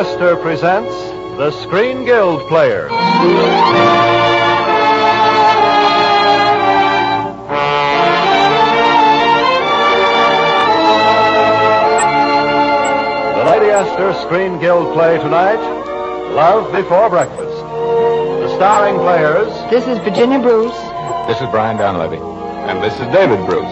Esther presents the Screen Guild Players. The Lady Esther Screen Guild play tonight, Love Before Breakfast. The starring players... This is Virginia Bruce. This is Brian Donlevy. And this is David Bruce.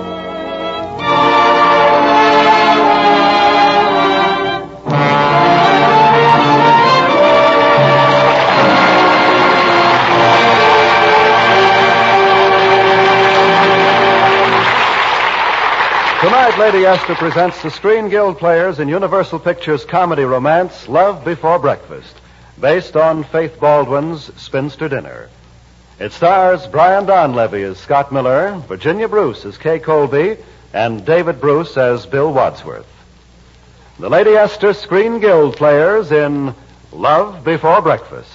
Tonight, Lady Esther presents the Screen Guild Players in Universal Pictures comedy romance, Love Before Breakfast, based on Faith Baldwin's Spinster Dinner. It stars Brian Donlevy as Scott Miller, Virginia Bruce as Kay Colby, and David Bruce as Bill Wadsworth. The Lady Esther Screen Guild Players in Love Before Breakfast.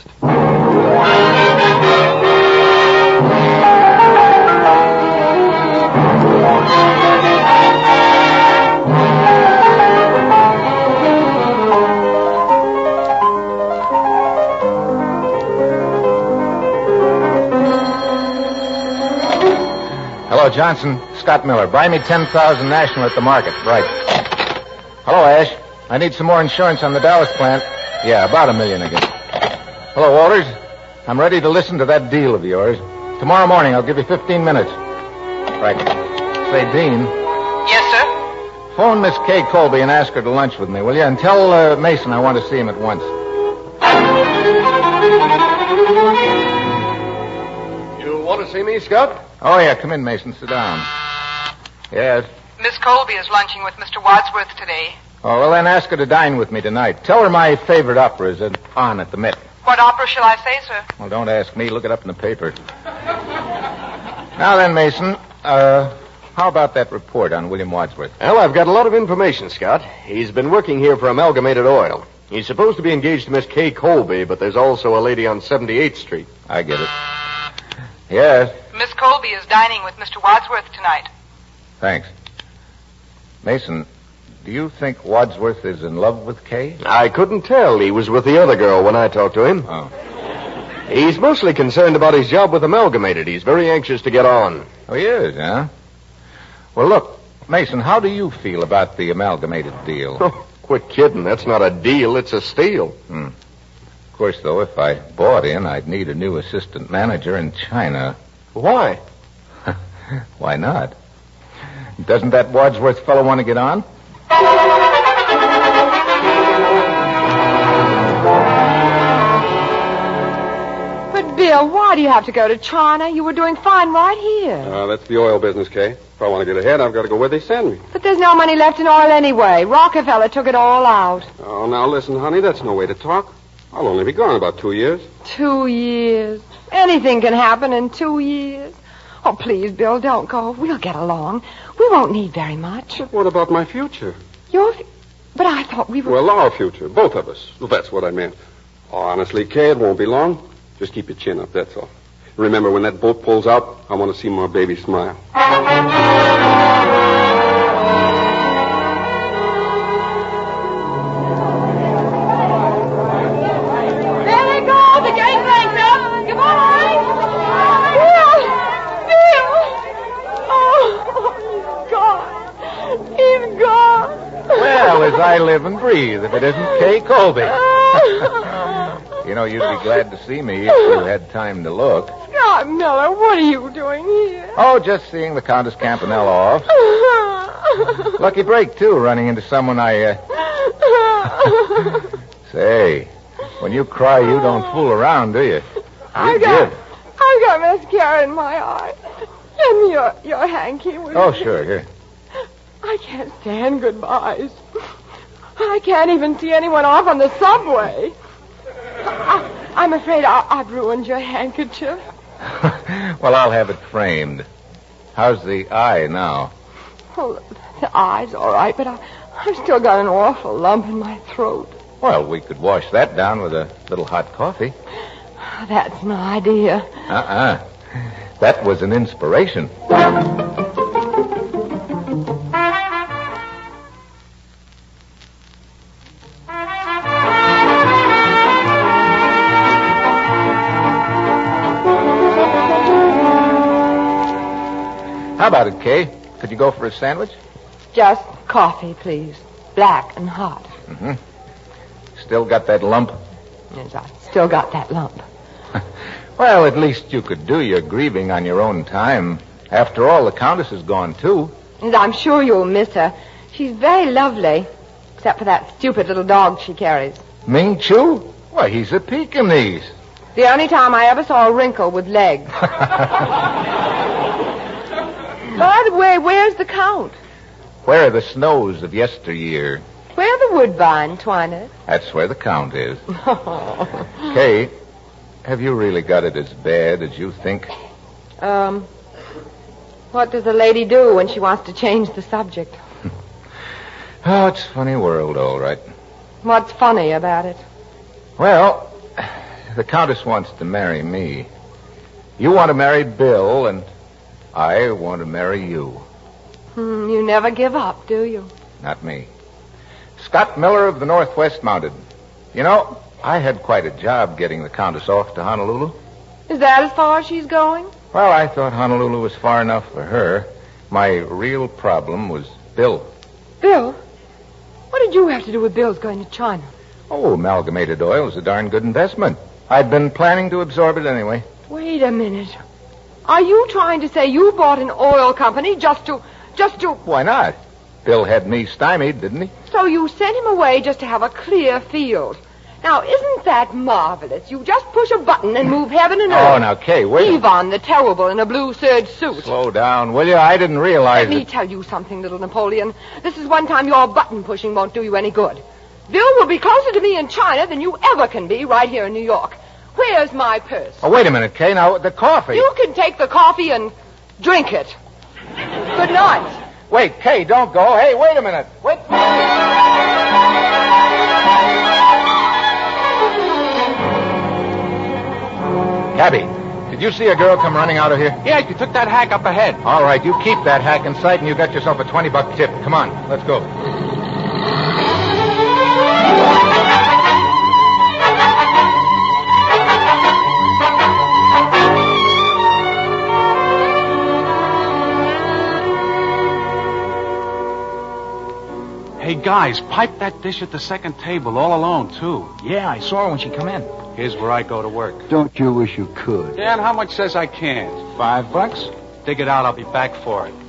Hello, Johnson. Scott Miller. Buy me 10,000 National at the market. Right. Hello, Ash. I need some more insurance on the Dallas plant. Yeah, about $1 million again. Hello, Walters. I'm ready to listen to that deal of yours. Tomorrow morning, I'll give you 15 minutes. Right. Say, Dean. Yes, sir? Phone Miss Kay Colby and ask her to lunch with me, will you? And tell Mason I want to see him at once. You want to see me, Scott? Oh, yeah. Come in, Mason. Sit down. Yes. Miss Colby is lunching with Mr. Wadsworth today. Oh, well, then ask her to dine with me tonight. Tell her my favorite opera is on at the Met. What opera shall I say, sir? Well, don't ask me. Look it up in the paper. Now then, Mason, how about that report on William Wadsworth? Well, I've got a lot of information, Scott. He's been working here for Amalgamated Oil. He's supposed to be engaged to Miss Kay Colby, but there's also a lady on 78th Street. I get it. Yes. Miss Colby is dining with Mr. Wadsworth tonight. Thanks. Mason, do you think Wadsworth is in love with Kay? I couldn't tell. He was with the other girl when I talked to him. Oh. He's mostly concerned about his job with Amalgamated. He's very anxious to get on. Oh, he is, huh? Well, look, Mason, how do you feel about the Amalgamated deal? Oh, quit kidding. That's not a deal. It's a steal. Of course, though, if I bought in, I'd need a new assistant manager in China. Why? Why not? Doesn't that Wadsworth fellow want to get on? But, Bill, why do you have to go to China? You were doing fine right here. That's the oil business, Kay. If I want to get ahead, I've got to go where they send me. But there's no money left in oil anyway. Rockefeller took it all out. Oh, now listen, honey, that's no way to talk. I'll only be gone about 2 years. 2 years. Anything can happen in 2 years. Oh, please, Bill, don't go. We'll get along. We won't need very much. But what about my future? But I thought we were... Well, our future. Both of us. Well, that's what I meant. Oh, honestly, Kay, it won't be long. Just keep your chin up, that's all. Remember, when that boat pulls out, I want to see my baby smile. As I live and breathe, if it isn't Kay Colby. You know, you'd be glad to see me if you had time to look. Scott Miller, what are you doing here? Oh, just seeing the Countess Campanella off. Lucky break, too, running into someone I, Say, when you cry, you don't fool around, do you? I've got mascara in my eye. Lend me your hanky, will you? Oh, sure, here. I can't stand goodbyes. I can't even see anyone off on the subway. I'm afraid I've ruined your handkerchief. Well, I'll have it framed. How's the eye now? Well, the eye's all right, but I've still got an awful lump in my throat. Well, we could wash that down with a little hot coffee. That's an idea. That was an inspiration. How about it, Kay? Could you go for a sandwich? Just coffee, please. Black and hot. Mm-hmm. Still got that lump? Yes, I still got that lump. Well, at least you could do your grieving on your own time. After all, the Countess is gone, too. And I'm sure you'll miss her. She's very lovely, except for that stupid little dog she carries. Ming Chu? Why, he's a Pekingese. The only time I ever saw a wrinkle with legs. By the way, where's the Count? Where are the snows of yesteryear? Where the woodbine, Twinett? That's where the Count is. Kay, have you really got it as bad as you think? What does a lady do when she wants to change the subject? Oh, it's a funny world, all right. What's funny about it? Well, the Countess wants to marry me. You want to marry Bill, and I want to marry you. You never give up, do you? Not me. Scott Miller of the Northwest Mounted. You know, I had quite a job getting the Countess off to Honolulu. Is that as far as she's going? Well, I thought Honolulu was far enough for her. My real problem was Bill. Bill? What did you have to do with Bill's going to China? Oh, Amalgamated Oil is a darn good investment. I'd been planning to absorb it anyway. Wait a minute. Are you trying to say you bought an oil company just to... Why not? Bill had me stymied, didn't he? So you sent him away just to have a clear field. Now, isn't that marvelous? You just push a button and move heaven and earth. Oh, now, Kay, wait. Ivan the Terrible in a blue serge suit. Slow down, will you? I didn't realize Let me tell you something, little Napoleon. This is one time your button pushing won't do you any good. Bill will be closer to me in China than you ever can be right here in New York. Where's my purse? Oh, wait a minute, Kay. Now, the coffee. You can take the coffee and drink it. Good night. Wait, Kay, don't go. Hey, wait a minute. Wait. Cabby, did you see a girl come running out of here? Yeah, you took that hack up ahead. All right, you keep that hack in sight and you got yourself a $20 tip. Come on, let's go. Hey, guys, pipe that dish at the second table all alone, too. Yeah, I saw her when she come in. Here's where I go to work. Don't you wish you could? Yeah, and how much says I can't? $5? Dig it out, I'll be back for it.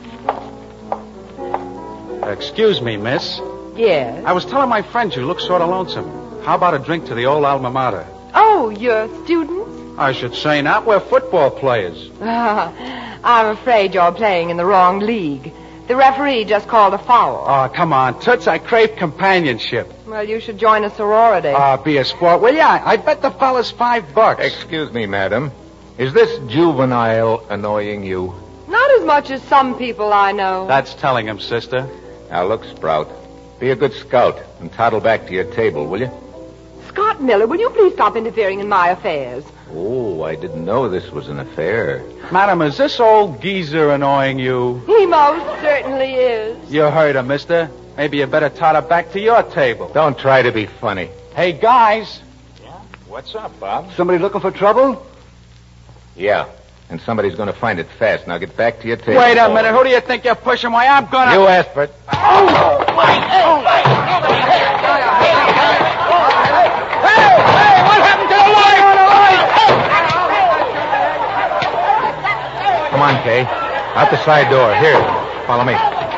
Excuse me, miss. Yes? I was telling my friend you look sort of lonesome. How about a drink to the old alma mater? Oh, you're students? I should say not. We're football players. I'm afraid you're playing in the wrong league. The referee just called a foul. Oh, come on, Toots. I crave companionship. Well, you should join a sorority. Be a sport. Well, yeah, I bet the fella's $5. Excuse me, madam. Is this juvenile annoying you? Not as much as some people I know. That's telling him, sister. Now, look, Sprout. Be a good scout and toddle back to your table, will you? Scott Miller, will you please stop interfering in my affairs? Oh, I didn't know this was an affair. Madam, is this old geezer annoying you? He most certainly is. You heard him, mister. Maybe you better toddle back to your table. Don't try to be funny. Hey, guys. Yeah? What's up, Bob? Somebody looking for trouble? Yeah, and somebody's going to find it fast. Now get back to your table. Wait a minute. Who do you think you're pushing? Why, I'm gonna... You asked for it. Come on, Kay. Out the side door. Here, follow me.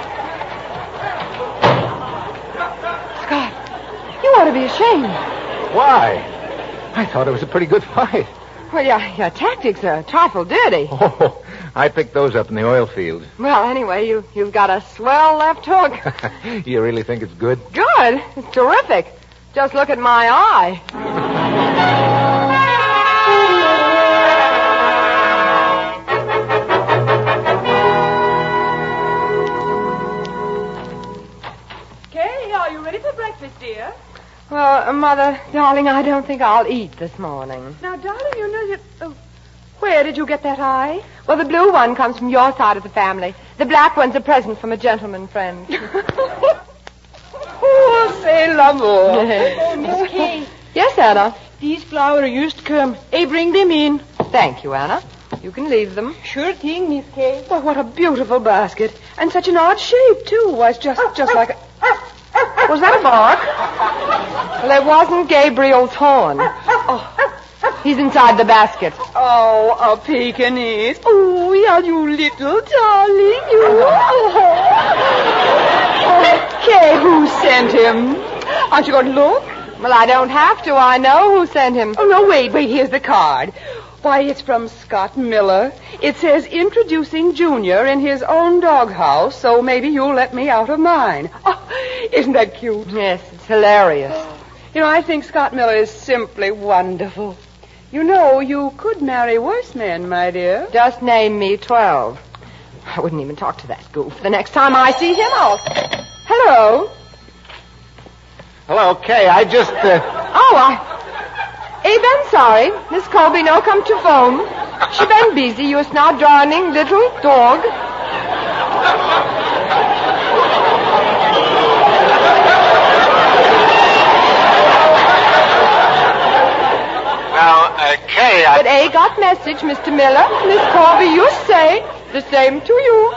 Scott, you ought to be ashamed. Why? I thought it was a pretty good fight. Well, your tactics are a trifle dirty. Oh, I picked those up in the oil field. Well, anyway, you've got a swell left hook. You really think it's good? Good. It's terrific. Just look at my eye. Dear. Well, Mother, darling, I don't think I'll eat this morning. Now, darling, you know you... Where did you get that eye? Well, the blue one comes from your side of the family. The black one's a present from a gentleman friend. Oh, c'est l'amour. Oh, Miss Kay. Yes, Anna? These flowers used to come. Hey, bring them in. Thank you, Anna. You can leave them. Sure thing, Miss Kay. Oh, what a beautiful basket. And such an odd shape, too. Why, it's just like a... Was that a bark? Well, it wasn't Gabriel's horn. Oh, he's inside the basket. Oh, a Pekingese. Oh, yeah, you little darling. You. Okay, who sent him? Aren't you going to look? Well, I don't have to. I know who sent him. Oh, no, wait. Here's the card. Why, it's from Scott Miller. It says, introducing Junior in his own doghouse, so maybe you'll let me out of mine. Oh, isn't that cute? Yes, it's hilarious. You know, I think Scott Miller is simply wonderful. You know, you could marry worse men, my dear. Just name me 12. I wouldn't even talk to that goof. The next time I see him, I'll... Hello. Hello, Kay. I just, Abe, I'm sorry. Miss Colby no come to phone. She been busy. You is now darling little dog. Now, Kay, But A got message, Mr. Miller. Miss Colby, you say the same to you.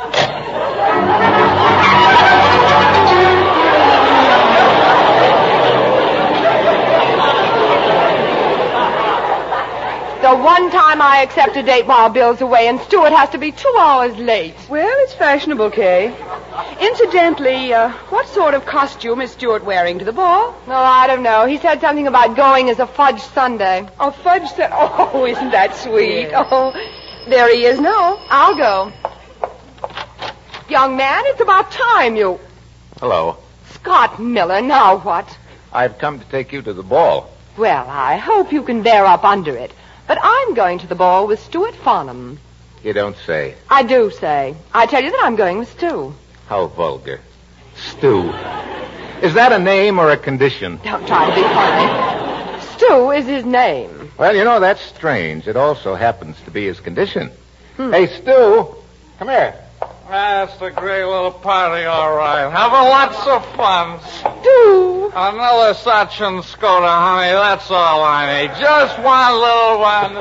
The one time I accept a date while Bill's away, and Stuart has to be 2 hours late. Well, it's fashionable, Kay. Incidentally, what sort of costume is Stuart wearing to the ball? No, I don't know. He said something about going as a fudge sundae. A fudge set. Oh, isn't that sweet? Yes. Oh, there he is now. I'll go. Young man, it's about time you... Hello. Scott Miller, now what? I've come to take you to the ball. Well, I hope you can bear up under it. But I'm going to the ball with Stuart Farnham. You don't say. I do say. I tell you that I'm going with Stu. How vulgar. Stu. Is that a name or a condition? Don't try to be funny. Stu is his name. Well, you know, that's strange. It also happens to be his condition. Hey, Stu, come here. That's a great little party, all right. Having lots of fun. Stu! Another such and Skoda, honey. That's all I need. Just one little one.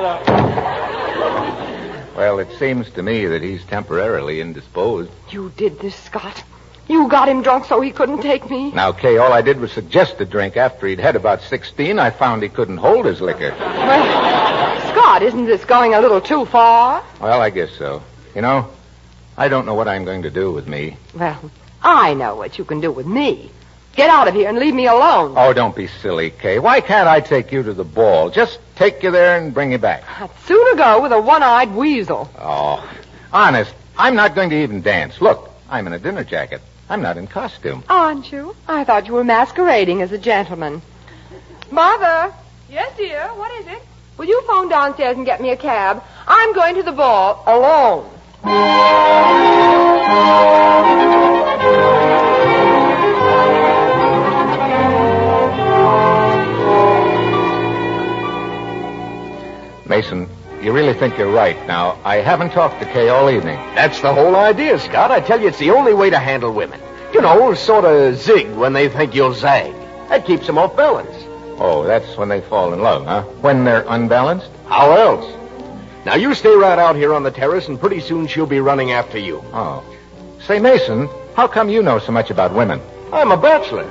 Well, it seems to me that he's temporarily indisposed. You did this, Scott. You got him drunk so he couldn't take me. Now, Kay, all I did was suggest a drink. After he'd had about 16, I found he couldn't hold his liquor. Well, Scott, isn't this going a little too far? Well, I guess so. You know, I don't know what I'm going to do with me. Well, I know what you can do with me. Get out of here and leave me alone. Oh, don't be silly, Kay. Why can't I take you to the ball? Just take you there and bring you back. I'd sooner go with a one-eyed weasel. Oh, honest, I'm not going to even dance. Look, I'm in a dinner jacket. I'm not in costume. Aren't you? I thought you were masquerading as a gentleman. Mother, Yes, dear. What is it? will you phone downstairs and get me a cab? I'm going to the ball alone. Mason, you really think you're right. Now, I haven't talked to Kay all evening. That's the whole idea, Scott. I tell you, it's the only way to handle women. You know, sort of zig when they think you'll zag. That keeps them off balance. Oh, that's when they fall in love, huh? When they're unbalanced? How else? Now, you stay right out here on the terrace, and pretty soon she'll be running after you. Oh. Say, Mason, how come you know so much about women? I'm a bachelor.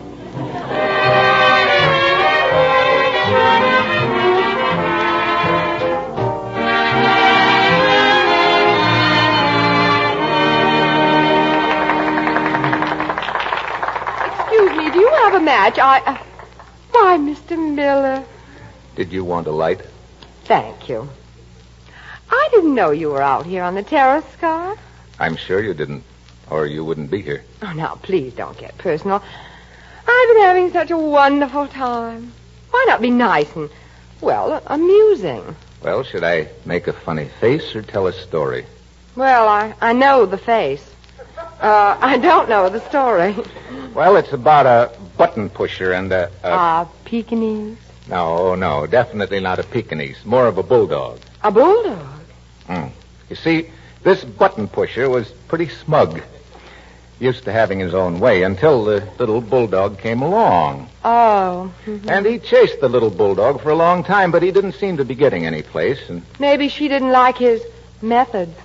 Excuse me, do you have a match? Why, Mr. Miller. Did you want a light? Thank you. I didn't know you were out here on the terrace, Scott. I'm sure you didn't, or you wouldn't be here. Oh, now, please don't get personal. I've been having such a wonderful time. Why not be nice and, well, amusing? Well, should I make a funny face or tell a story? Well, I know the face. I don't know the story. Well, it's about a button pusher and a... Pekingese. No, definitely not a Pekingese. More of a bulldog. A bulldog? You see, this button pusher was pretty smug. used to having his own way until the little bulldog came along. Oh. And he chased the little bulldog for a long time, but he didn't seem to be getting any place. And Maybe she didn't like his methods.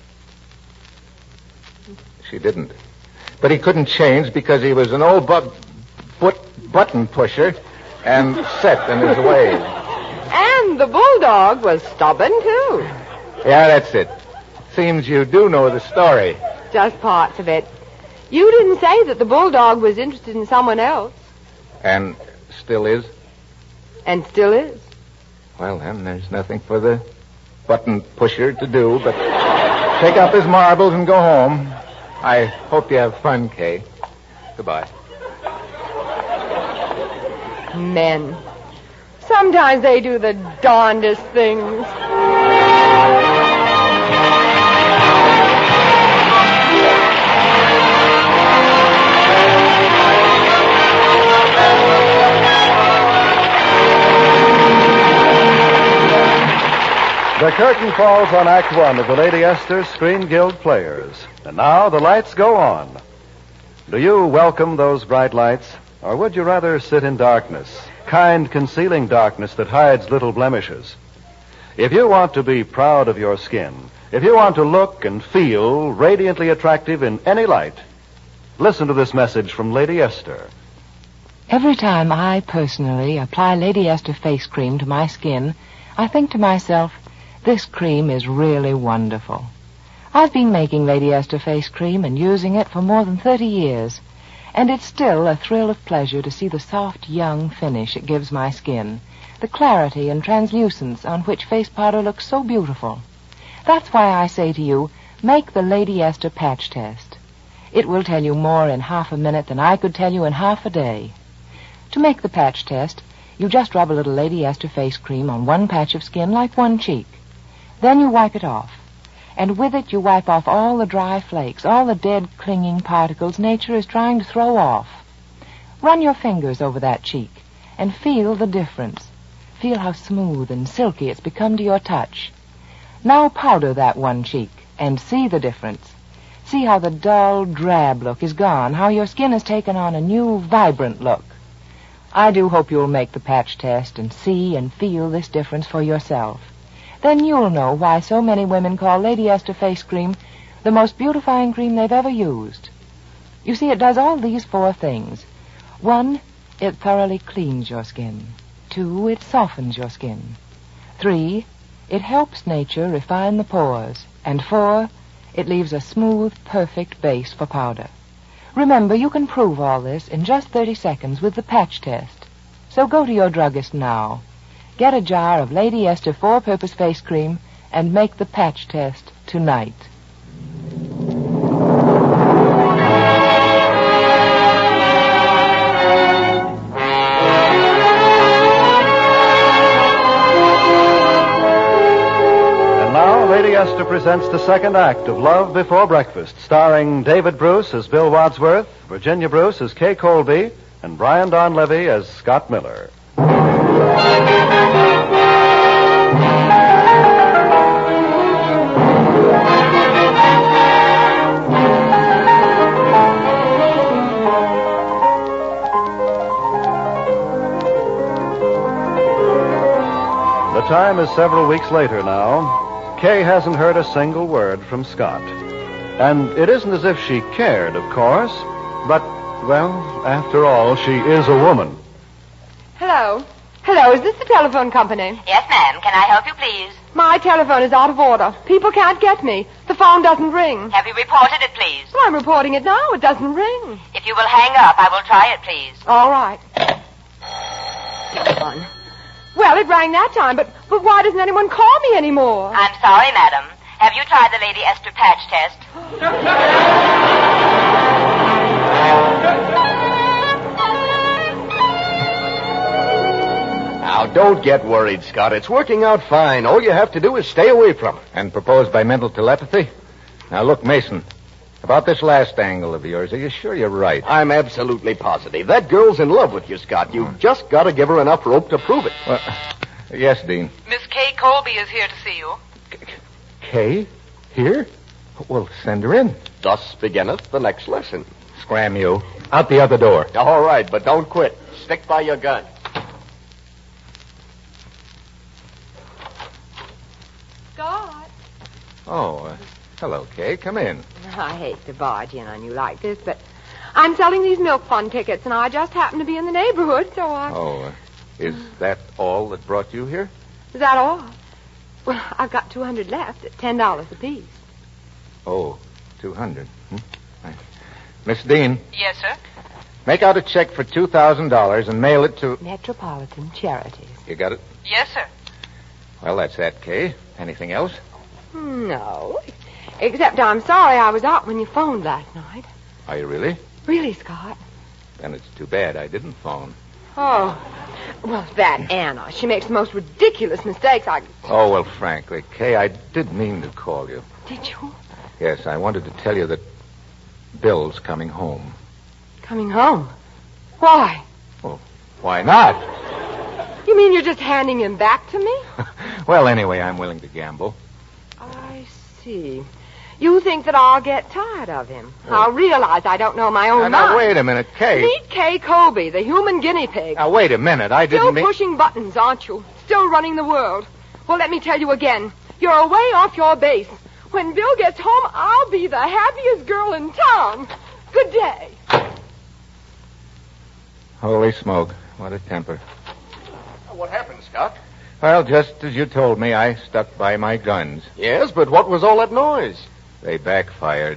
she didn't. But he couldn't change because he was an old button pusher and set in his ways. And the bulldog was stubborn, too. Yeah, that's it. Seems you do know the story. Just parts of it. You didn't say that the bulldog was interested in someone else. And still is? And still is. Well, then, there's nothing for the button pusher to do but take up his marbles and go home. I hope you have fun, Kay. Goodbye. Men. Sometimes they do the darndest things. The curtain falls on Act One of the Lady Esther Screen Guild Players. And now the lights go on. Do you welcome those bright lights? Or would you rather sit in darkness, kind concealing darkness that hides little blemishes? If you want to be proud of your skin, if you want to look and feel radiantly attractive in any light, listen to this message from Lady Esther. Every time I personally apply Lady Esther face cream to my skin, I think to myself, this cream is really wonderful. I've been making Lady Esther face cream and using it for more than 30 years, and it's still a thrill of pleasure to see the soft, young finish it gives my skin, the clarity and translucence on which face powder looks so beautiful. That's why I say to you, make the Lady Esther patch test. It will tell you more in half a minute than I could tell you in half a day. To make the patch test, you just rub a little Lady Esther face cream on one patch of skin like one cheek. Then you wipe it off. And with it you wipe off all the dry flakes, all the dead clinging particles nature is trying to throw off. Run your fingers over that cheek and feel the difference. Feel how smooth and silky it's become to your touch. Now powder that one cheek and see the difference. See how the dull, drab look is gone, how your skin has taken on a new, vibrant look. I do hope you'll make the patch test and see and feel this difference for yourself. Then you'll know why so many women call Lady Esther face cream the most beautifying cream they've ever used. You see, it does all these 4 things. 1, it thoroughly cleans your skin. 2, it softens your skin. 3, it helps nature refine the pores. And 4, it leaves a smooth, perfect base for powder. Remember, you can prove all this in just 30 seconds with the patch test. So go to your druggist now. Get a jar of Lady Esther 4-purpose face cream and make the patch test tonight. And now, Lady Esther presents the second act of Love Before Breakfast, starring David Bruce as Bill Wadsworth, Virginia Bruce as Kay Colby, and Brian Donlevy as Scott Miller. The time is several weeks later now. Kay hasn't heard a single word from Scott. And it isn't as if she cared, of course, but, well, after all, she is a woman. Hello. Hello, is this the telephone company? Yes, ma'am. Can I help you, please? My telephone is out of order. People can't get me. The phone doesn't ring. Have you reported it, please? Well, I'm reporting it now. It doesn't ring. If you will hang up, I will try it, please. All right. Telephone. Well, it rang that time, but why doesn't anyone call me anymore? I'm sorry, madam. Have you tried the Lady Esther patch test? Now, don't get worried, Scott. It's working out fine. All you have to do is stay away from it. And propose by mental telepathy? Now, look, Mason, about this last angle of yours, are you sure you're right? I'm absolutely positive. That girl's in love with you, Scott. You've just got to give her enough rope to prove it. Well, yes, Dean. Miss Kay Colby is here to see you. Kay? Here? Well, send her in. Thus beginneth the next lesson. Scram you. Out the other door. All right, but don't quit. Stick by your gun. Scott. Oh, hello, Kay. Come in. I hate to barge in on you like this, but I'm selling these milk fund tickets, and I just happen to be in the neighborhood, so I... Oh, is that all that brought you here? Is that all? Well, I've got 200 left at $10 apiece. Oh, 200. Right. Miss Dean, Yes, sir. make out a check for $2,000 and mail it to... Metropolitan Charities. You got it? Yes, sir. Well, that's that, Kay. Anything else? No. Except I'm sorry I was out when you phoned last night. Are you really? Really, Scott? Then it's too bad I didn't phone. Oh. Well, that Anna. She makes the most ridiculous mistakes. Oh, well, frankly, Kay, I did mean to call you. Did you? Yes, I wanted to tell you that Bill's coming home. Coming home? Why? Well, why not? You mean you're just handing him back to me? Well, anyway, I'm willing to gamble. I see. You think that I'll get tired of him. I'll realize I don't know my own mind. Now, wait a minute, Kay. Meet Kay Colby, the human guinea pig. Now, wait a minute. I didn't Still mean... pushing buttons, aren't you? Still running the world. Well, let me tell you again. You're way off your base. When Bill gets home, I'll be the happiest girl in town. Good day. Holy smoke. What a temper. What happened, Scott? Well, just as you told me, I stuck by my guns. Yes, but what was all that noise? They backfired.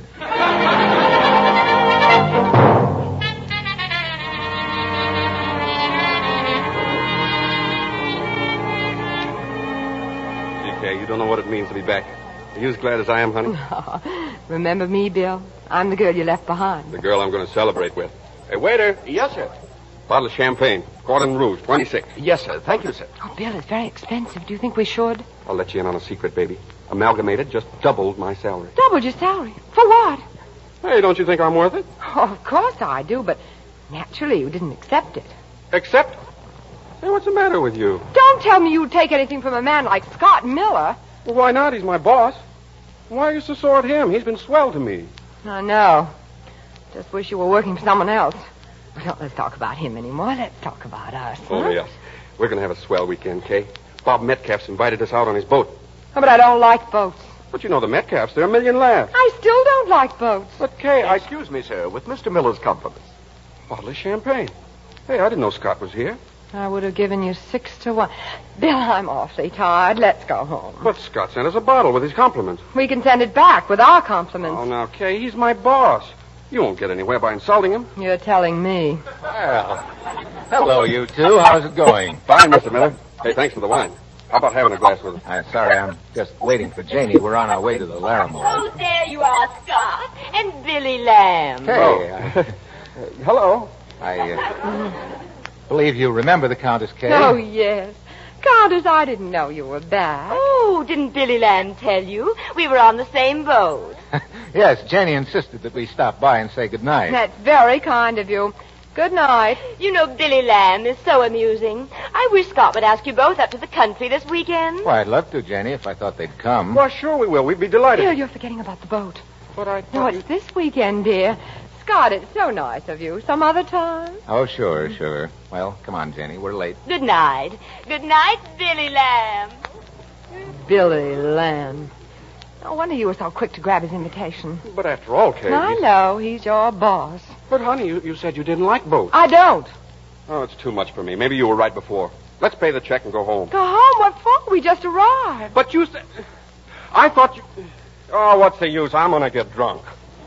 GK, you don't know what it means to be back. Are you as glad as I am, honey? Remember me, Bill? I'm the girl you left behind. The girl I'm going to celebrate with. Hey, waiter. Yes, sir. Bottle of champagne. Cordon Rouge, 26. Yes, sir. Thank you, sir. Oh, Bill, it's very expensive. Do you think we should? I'll let you in on a secret, baby. Amalgamated just doubled my salary. Doubled your salary? For what? Hey, don't you think I'm worth it? Oh, of course I do, but naturally you didn't accept it. Accept? Hey, what's the matter with you? Don't tell me you'd take anything from a man like Scott Miller. Well, why not? He's my boss. Why are you so sore at him? He's been swell to me. I know. Just wish you were working for someone else. Well, don't let's talk about him anymore. Let's talk about us. Oh, huh? yes. We're going to have a swell weekend, Kay. Bob Metcalf's invited us out on his boat. Oh, but I don't like boats. But you know the Metcalfs. They're a million laughs. I still don't like boats. But, Kay, Excuse me, sir, with Mr. Miller's compliments. Bottle of champagne. Hey, I didn't know Scott was here. I would have given you 6 to 1. Bill, I'm awfully tired. Let's go home. But Scott sent us a bottle with his compliments. We can send it back with our compliments. Oh, now, Kay, he's my boss. You won't get anywhere by insulting him. You're telling me. Well, hello, you two. How's it going? Fine, Mr. Miller. Hey, thanks for the wine. How about having a glass with us? Sorry, I'm just waiting for Janie. We're on our way to the Larimore. Oh, there you are, Scott. And Billy Lamb. Hey, Hello. I believe you remember the Countess Kay. Oh, yes. Countess, I didn't know you were back. Oh, didn't Billy Lamb tell you? We were on the same boat. Yes, Jenny insisted that we stop by and say goodnight. That's very kind of you. Good night. You know, Billy Lamb is so amusing. I wish Scott would ask you both up to the country this weekend. Well, I'd love to, Jenny, if I thought they'd come. Well, sure we will. We'd be delighted. Bill, you're forgetting about the boat. But I No, thought it's this weekend, dear. Scott, it's so nice of you. Some other time? Oh, sure. Well, come on, Jenny. We're late. Good night. Good night, Billy Lamb. Billy Lamb. No wonder you were so quick to grab his invitation. But after all, Kay... I know. He's your boss. But, honey, you said you didn't like boats. I don't. Oh, it's too much for me. Maybe you were right before. Let's pay the check and go home. Go home? What for? We just arrived. But you said... I thought you... Oh, what's the use? I'm going to get drunk.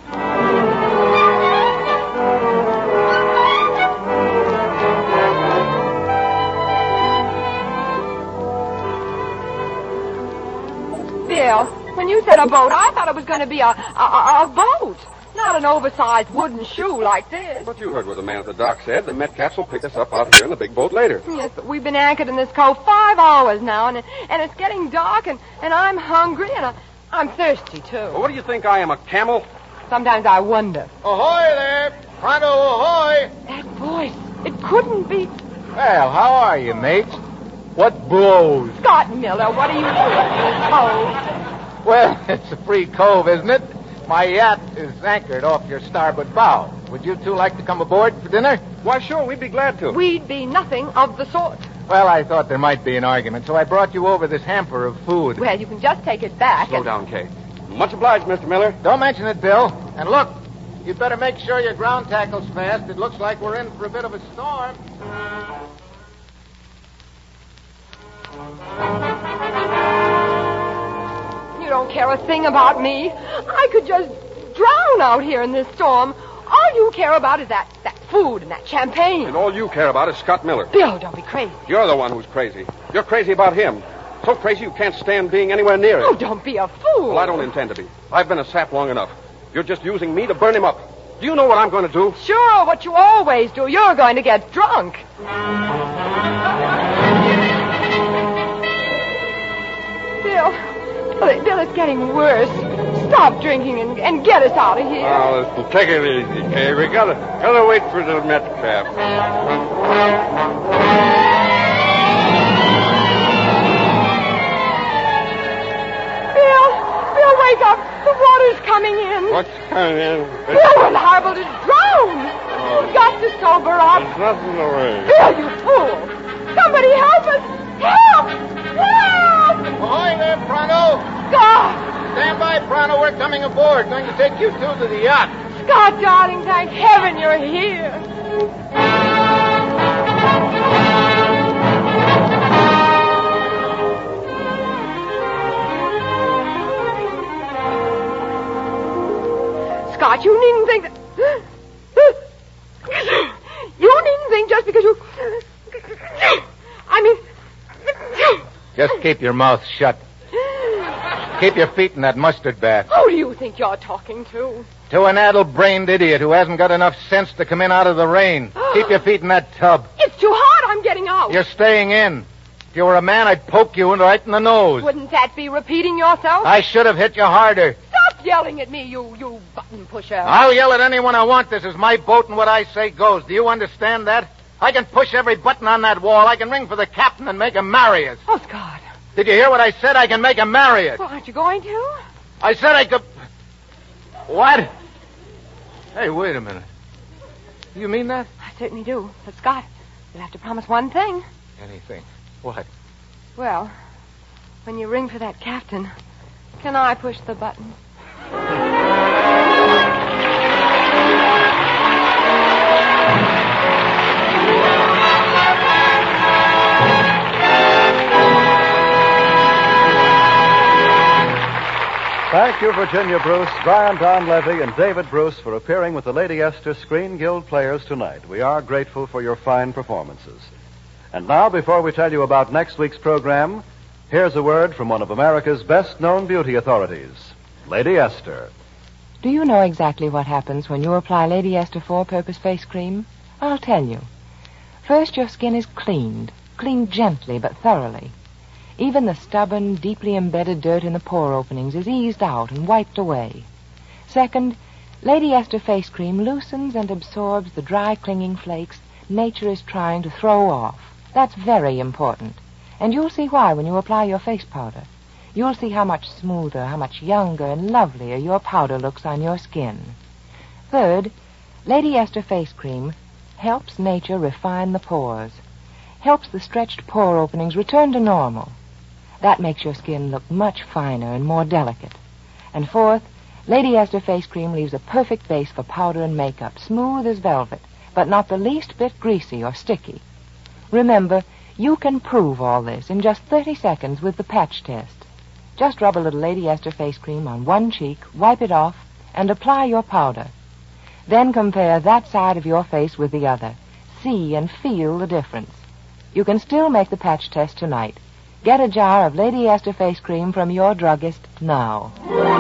Bill, when you said a boat, I thought it was going to be a boat. Not an oversized wooden shoe like this. But you heard what the man at the dock said. The Metcalfs will pick us up out here in the big boat later. Yes, but we've been anchored in this cove 5 hours now, and it's getting dark, and I'm hungry, and I'm thirsty, too. Well, what do you think I am, a camel? Sometimes I wonder. Ahoy there! Pronto, ahoy! That voice, it couldn't be... Well, how are you, mates? What blows? Scott Miller, what are you doing? Oh, Well, it's a free cove, isn't it? My yacht is anchored off your starboard bow. Would you two like to come aboard for dinner? Why, sure, we'd be glad to. We'd be nothing of the sort. Well, I thought there might be an argument, so I brought you over this hamper of food. Well, you can just take it back. Slow down, Kay. Much obliged, Mr. Miller. Don't mention it, Bill. And look, you'd better make sure your ground tackle's fast. It looks like we're in for a bit of a storm. You don't care a thing about me. I could just drown out here in this storm. All you care about is that food and that champagne. And all you care about is Scott Miller. Bill, don't be crazy. You're the one who's crazy. You're crazy about him. So crazy you can't stand being anywhere near him. Oh, don't be a fool. Well, I don't intend to be. I've been a sap long enough. You're just using me to burn him up. Do you know what I'm going to do? Sure, what you always do. You're going to get drunk. Bill, it's getting worse. Stop drinking and get us out of here. Oh, listen, take it easy, Kay. We gotta wait for the Metcalf. Bill, wake up. The water's coming in. What's coming in? Bill, we're liable to drown. You've got to sober up. There's nothing the way. Bill, you fool. Somebody help us. Help! Help! Ahoy there, Pronto. Scott! Stand by, Pronto. We're coming aboard. Going to take you two to the yacht. Scott, darling, thank heaven you're here. Scott, you needn't think that... You needn't think just because you... I mean... Just keep your mouth shut. Keep your feet in that mustard bath. Who do you think you're talking to? To an addle-brained idiot who hasn't got enough sense to come in out of the rain. Keep your feet in that tub. It's too hot. I'm getting out. You're staying in. If you were a man, I'd poke you right in the nose. Wouldn't that be repeating yourself? I should have hit you harder. Stop yelling at me, you button pusher. I'll yell at anyone I want. This is my boat, and what I say goes. Do you understand that? I can push every button on that wall. I can ring for the captain and make him marry us. Oh, Scott. Did you hear what I said? I can make him marry us. Well, aren't you going to? I said I could... What? Hey, wait a minute. You mean that? I certainly do. But, Scott, you'll have to promise one thing. Anything. What? Well, when you ring for that captain, can I push the button? Thank you, Virginia Bruce, Brian Donlevy, and David Bruce for appearing with the Lady Esther Screen Guild Players tonight. We are grateful for your fine performances. And now, before we tell you about next week's program, here's a word from one of America's best-known beauty authorities, Lady Esther. Do you know exactly what happens when you apply Lady Esther Four-Purpose Face Cream? I'll tell you. First, your skin is cleaned gently but thoroughly. Even the stubborn, deeply embedded dirt in the pore openings is eased out and wiped away. Second, Lady Esther Face Cream loosens and absorbs the dry, clinging flakes nature is trying to throw off. That's very important. And you'll see why when you apply your face powder. You'll see how much smoother, how much younger and lovelier your powder looks on your skin. Third, Lady Esther Face Cream helps nature refine the pores, helps the stretched pore openings return to normal. That makes your skin look much finer and more delicate. And fourth, Lady Esther Face Cream leaves a perfect base for powder and makeup, smooth as velvet, but not the least bit greasy or sticky. Remember, you can prove all this in just 30 seconds with the patch test. Just rub a little Lady Esther Face Cream on one cheek, wipe it off, and apply your powder. Then compare that side of your face with the other. See and feel the difference. You can still make the patch test tonight. Get a jar of Lady Esther Face Cream from your druggist now.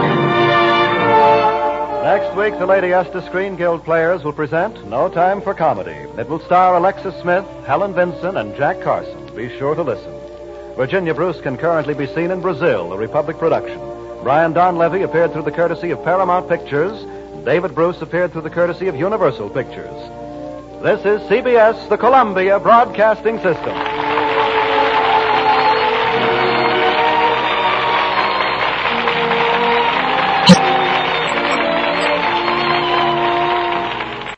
Next week, the Lady Esther Screen Guild Players will present No Time for Comedy. It will star Alexis Smith, Helen Vinson, and Jack Carson. Be sure to listen. Virginia Bruce can currently be seen in Brazil, a Republic production. Brian Donlevy appeared through the courtesy of Paramount Pictures. David Bruce appeared through the courtesy of Universal Pictures. This is CBS, the Columbia Broadcasting System.